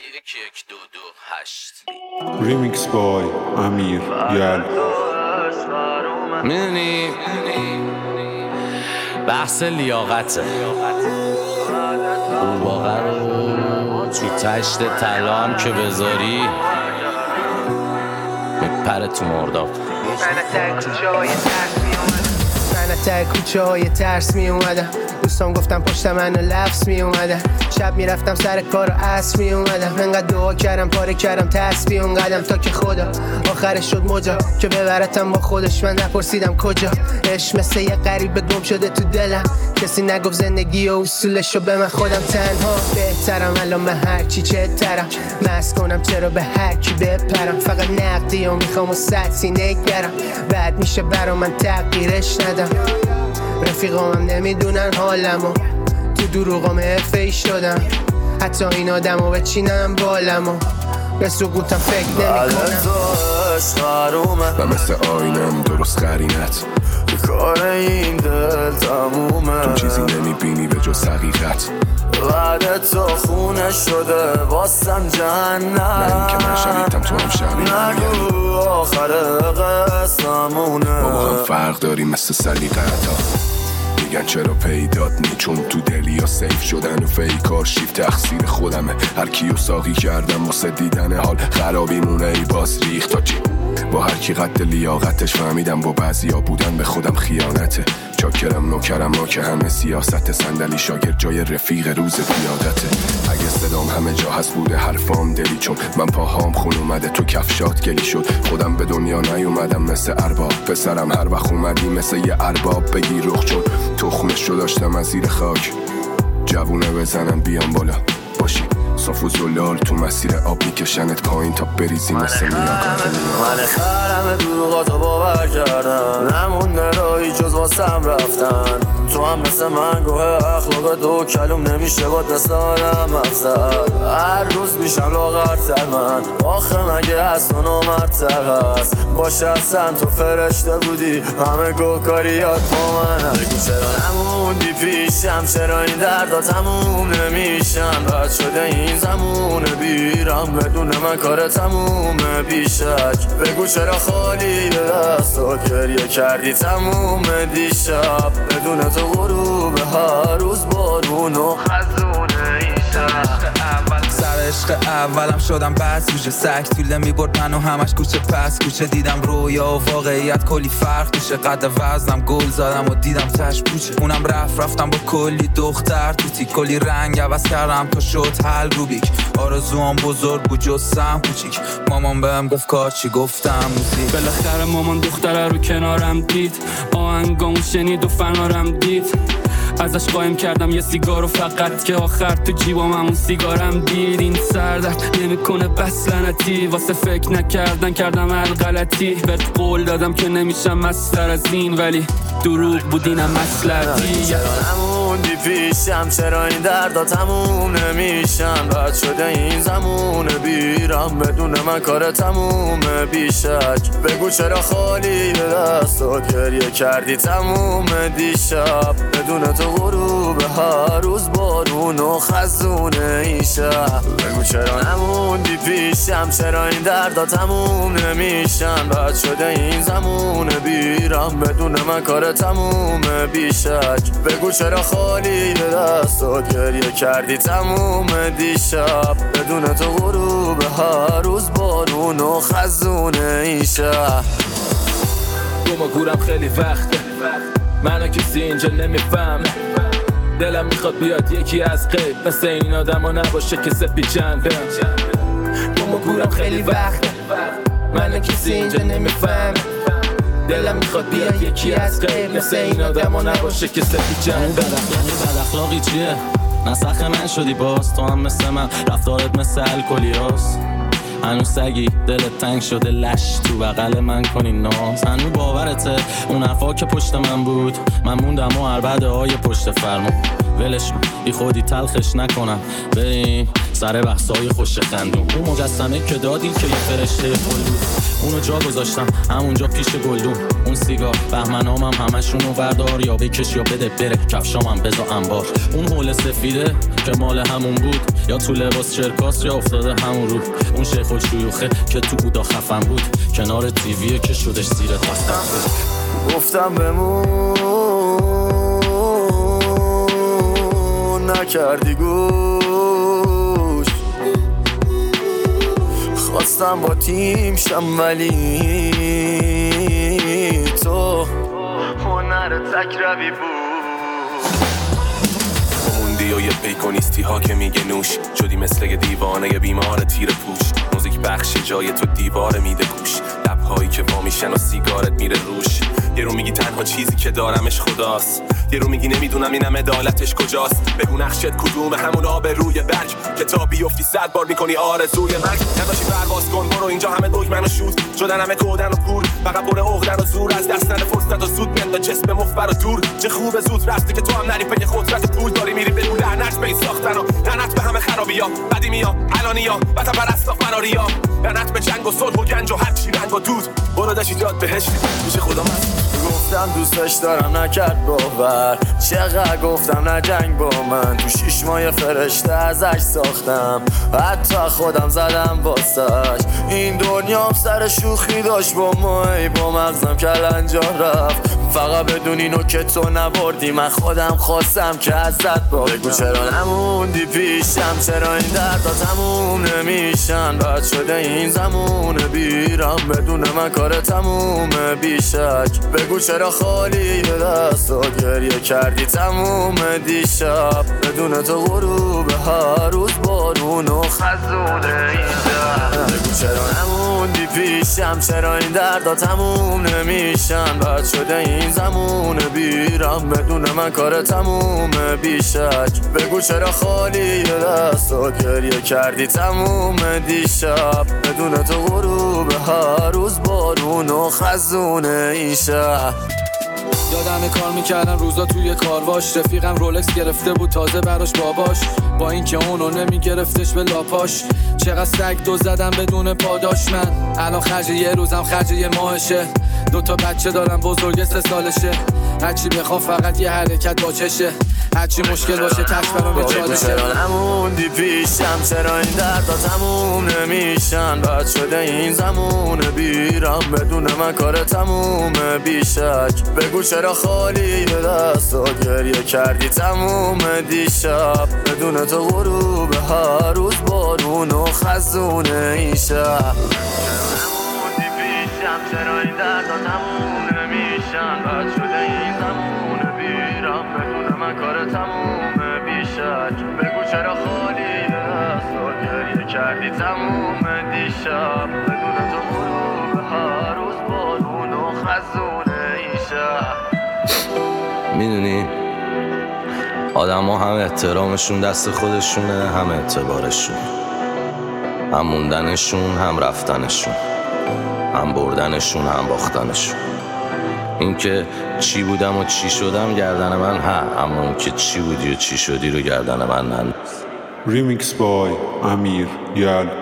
1-2-2-8 ریمیکس بای امیر یل. میدونی بحث لیاقته، قورباغه رو تو تشت طلا هم که بذاری میپره تو مرداب. من تا کوچه های ترس می اومدم، دوستان گفتم پشت من لفظ می اومدم، شب می رفتم سر کار و عصر می اومدم، انقدر دعا کردم پاره کردم تسبیح اون قدم تا که خدا آخرش شد مجا که ببرتم با خودش. من نپرسیدم کجا، عشق مثل یه غریبه گم شده تو دلم، کسی نگفت زندگی و اصولشو به من خودم تنها بهترم. الان من هرچی چهترم مست کنم چرا به هرکی بپرم، فقط نقدی و میخوام و سطحی نگرم، بعد میشه برا من تغییرش ندم. رفیقامم نمیدونن حالمو، تو دروغام حرفه‌ای شدم، حتی این آدمو بچینم بالمو به سقوطم فکر نمی‌کنم. و مثل آینم درست قرینت کار این دل تمومه، تو چیزی نمیبینی به جز حقیقت، بعد تو خونه شده واسم جهنم. نه این که من شریدم تو هم شریدم، نگو آخر قسمونه، ما با هم فرق داریم مثل سلیقه‌تا. میگن چرا پیدات نی چون تو دلی یا سیف شدن و فیکار شیف تقصیر خودمه، هر کیو ساقی کردم واسه دیدن حال خرابی مونه ای باز ریخت تا چی. با هر کی قد لیاقتش فهمیدم با بعضیا بودن به خودم خیانته، چاکرم نوکرم ما که همه سیاست، صندلی شاگرد جای رفیق روز پیادته. اگه صدام همه جا هست بوده حرفام دلی، چون من پاهام خون اومده تو کفشات گلی شد، خودم به دنیا نیومدم مثل ارباب، پسرم هر وقت اومدی مثل یه ارباب بگی رخ، چون تخمش رو داشتم از زیر خاک، جوونه بزنن بیان بالا باشی صاف و زلال تو مسیر آب میکشنت پایین تا بریزی مثل میاکات. من خرم دروغاتو باور کردم، نمونده رایی جز واسم رفتن، تو هم مثل من گوه اخلاق دو کلوم نمیشه باد مثل آدم افزد، هر روز میشم لاغرتر من، آخه مگه هست و نامرتر هست، باشه اصلا تو فرشته بودی همه گوهکاریات با منم. بگو چرا نموندی پیشم، چرا این دردا تموم نمیشن، بد شده این زمونه بیرم بدون من کار تمومه بیشک. بگو چرا خالی دستات گریه کردی تموم دیشب، بدون تو غروب هر روز بارون و خزونه این شب. سر عشق اولم شدم بس گوشه سک طوله میبرد منو همش کوچه پس کوچه، دیدم رویا و واقعیت کلی فرق توشه، قد وزنم گل زدم و دیدم تش پوچه، اونم رفتم با کلی دختر توتی، کلی رنگ عوض کردم تا شد حل روبیک، آرزوام بزرگ بود جستم کوچیک، مامان بهم گفت کار چی گفتم موزیک. بالاخره مامان دختره رو کنارم دید، آهنگامو شنید و فنارم دید، ازش قایم کردم یه سیگارو فقط که آخر تو جیبام همون سیگارم دید. این سردرد نمیکنه بس لعنتی، واسه فکر نکردن کردم هر غلطی، بهت قول دادم که نمیشم مستر از این ولی دروغ بود اینم مصلحتی. چرا نموندی پیشم، چرا این دردا تموم نمیشن، بد شده این زمونه بیرم بدون من کار تمومه بیشک. بگو چرا خالی دستات گریه کردی تموم دیشب، بدون تو غروب هر روز بارون و خزونه این شب. بگو چرا نموندی پیشم، چرا این دردا تموم نمیشن، بد شده این زمونه بیرم بدون من کار تمومه بیشک. بگو چرا خالی دستات گریه کردی تموم دیشب، بدون تو غروب هر روز بارون و خزونه این شب. گم و گورم خیلی وقته، منو کسی اینجا نمیفهم، دلم میخواد بیاد یکی از غیب مثل این آدم ها نباشه که سپی جنبه. گم و گورم خیلی وقته، منو کسی اینجا نمیفهم، دلم میخواد بیاد یکی از غیب مثل این آدم ها نباشه که سپی جنبه. بد اخلاقی چیه؟ نسخ من شدی باز، تو هم مثل من رفتارت مثل الکلی هاست، هنوز سگی دلت تنگ شده لش تو بغل من کنی ناز، هنوز باورته اون حرفا که پشت من بود، من موندم و عربده های پشت فرمون، ولش بی خودی تلخش نکنم بریم سر بحثای خوش خندون. اون مجسمه که دادی که یه فرشته پل بود، اونو جا گذاشتم همونجا پیش گلدون. اون سیگار بهمنامم همشونو بردار، یا بکش یا بده بره، کفشامم بذار انبار. اون حول سفیده که مال همون بود، یا تو لباس چرکاس یا افتاده همون رو. اون شیخ و شیوخه که تو بودا خفن بود، کنار تیویه که شدش زیر تاستم بود. گفتم بمون نکردی گوش، خواستم با تیم شم ولی تو هنر تک روی بود. موندی و یه پیکونیستی ها که میگه نوش شدی مثل یه دیوانه بیمار تیر پوش. موزیک بخش جای تو دیوار میده گوش، لبهایی که وا میشن و سیگارت میره روش. یه رو میگی تنها چیزی که دارمش خداست، یه رو میگی نمیدونم اینم عدالتش کجاست. بگو نقشت کدومه، همون آب روی برگ که تا بیفتی 100 بار میکنی آرزوی مرگ. نداشی پرواز کن برو، اینجا همه دگمن و شود شدن، همه کودن و کور، فقط پر عقدن و زور. از دست نده فرصت و زود میاد جسم مخبر و دور. چه خوبه زود رفته که تو هم نری پی قدرت پول داری میری بدون لعنت به این ساختن و لعنت به همه خرابیا قدیمیا الانیا وطن پرستا فراریا. لعنت به جنگ و صلح و گنج و هر چی رنگ و دود. برو داشتی جات بهشتی پیش خدا من. گفتم دوستش دارم نکرد باور، چقدر گفتم نه جنگ با من. تو 6 ماه فرشته ازش ساختم، حتی خودم زدم واسش. این دنیام سر شوخی داشت با مایی، با مغزم کلنجا رفت. فقط بدون اینو که تو نبردی، من خودم خواستم که ازت باردم. بگو چرا نموندی پیشم، چرا این دردا تموم نمیشن. بد شده این زمون بیرم، بدون من کار تمومه بیشک. بگو چرا خالی دست و گریه کردی تموم دیشب. بدون تو غروب هر روز بارون و خزونه اینجا. بگو چرا نموندی پیشم، چرا این دردا تموم نمیشن. بد شده این زمون بیرم، بدون من کار تمومه بیشک. بگو چرا خالی دست و گریه کردی تموم دیشب. بدون تو غروب هر روز بارون و خزونه این شهر. یادم کار میکردم روزا توی کارواش، رفیقم رولکس گرفته بود تازه براش باباش، با اینکه اونو نمیگرفتش به لاپاش. چقدر سگ دو زدم بدون پاداش، من الان خرج یه روزم خرج یه ماهشه. 2 بچه دارم بزرگ 3 سالشه، هرچی بخوام فقط یه حرکت با چشه. هرچی مشکل باشه تش برام به چالشه. چرا نموندی پیشم، چرا این دردا تموم نمیشن. بد شده این زمون بیرم، بدون من کار تمومه بیشک. بگو چرا خالی دست و گریه کردی تموم دیشب. بدون تو غروب هر روز بارون و خزونه این شهر. چرا این دردا تموم نمیشن. بد شده این زمون بیرم، بدون من کار تمومه بیشک. بگو چرا خالی دست و گریه کردی تموم دیشب. بدون تو غروب هر روز بارون و خزونه این شهر. میدونی آدم ها هم احترامشون دست خودشونه، هم اعتبارشون، هم موندنشون هم رفتنشون، هم بردنشون هم باختنشون. این که چی بودم و چی شدم گردن من اما اون که چی بودی و چی شدی رو گردن من ننداز. ریمیکس بای امیر یل.